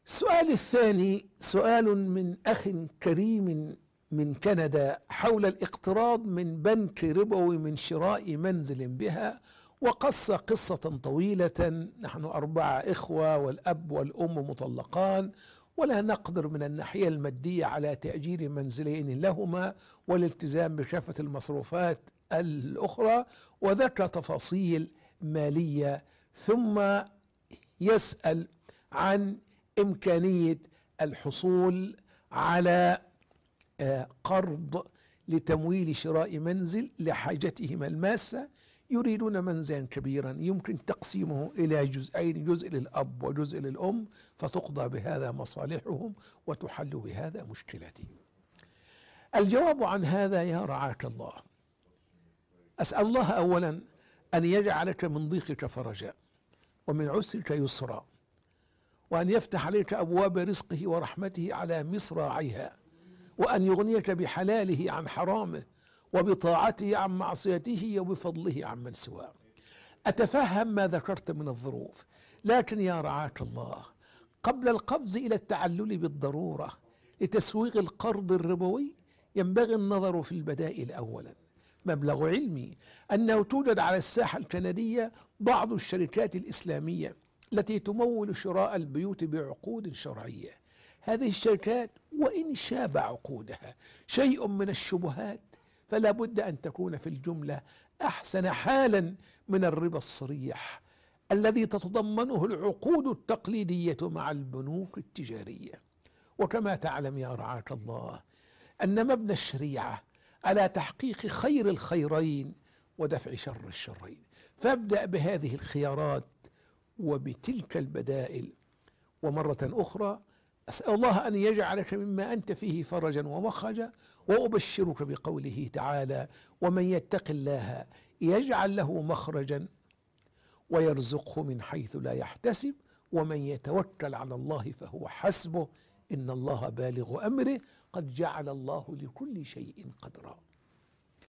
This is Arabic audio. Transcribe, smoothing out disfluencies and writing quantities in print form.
السؤال الثاني سؤال من أخ كريم من كندا حول الاقتراض من بنك ربوي من شراء منزل بها، وقص قصة طويلة. نحن 4 إخوة والأب والأم مطلقان، ولا نقدر من الناحية المادية على تأجير منزلين لهما والالتزام بكافة المصروفات الأخرى، وذكر تفاصيل مالية، ثم يسأل عن إمكانية الحصول على قرض لتمويل شراء منزل لحاجتهم الماسة. يريدون منزلا كبيرا يمكن تقسيمه إلى جزئين، جزء للأب وجزء للأم، فتقضى بهذا مصالحهم وتحل بهذا مشكلتهم. الجواب عن هذا يا رعاك الله، أسأل الله أولا أن يجعلك من ضيقك فرجا ومن عسرك يسرا، وأن يفتح عليك أبواب رزقه ورحمته على مصراعيها، وأن يغنيك بحلاله عن حرامه وبطاعته عن معصيته وبفضله عن من سواه. أتفهم ما ذكرت من الظروف، لكن يا رعاك الله قبل القفز إلى التعلل بالضرورة لتسويغ القرض الربوي ينبغي النظر في البدائل أولا. مبلغ علمي أنه توجد على الساحة الكندية بعض الشركات الإسلامية التي تمول شراء البيوت بعقود شرعية. هذه الشركات وإن شاب عقودها شيء من الشبهات، فلا بد أن تكون في الجملة أحسن حالا من الربا الصريح الذي تتضمنه العقود التقليدية مع البنوك التجارية. وكما تعلم يا رعاك الله أن مبنى الشريعة على تحقيق خير الخيرين ودفع شر الشرين، فابدأ بهذه الخيارات وبتلك البدائل. ومرة أخرى أسأل الله أن يجعلك مما أنت فيه فرجا ومخرجا، وأبشرك بقوله تعالى: ومن يتق الله يجعل له مخرجا ويرزقه من حيث لا يحتسب ومن يتوكل على الله فهو حسبه إن الله بالغ أمره قد جعل الله لكل شيء قدرا.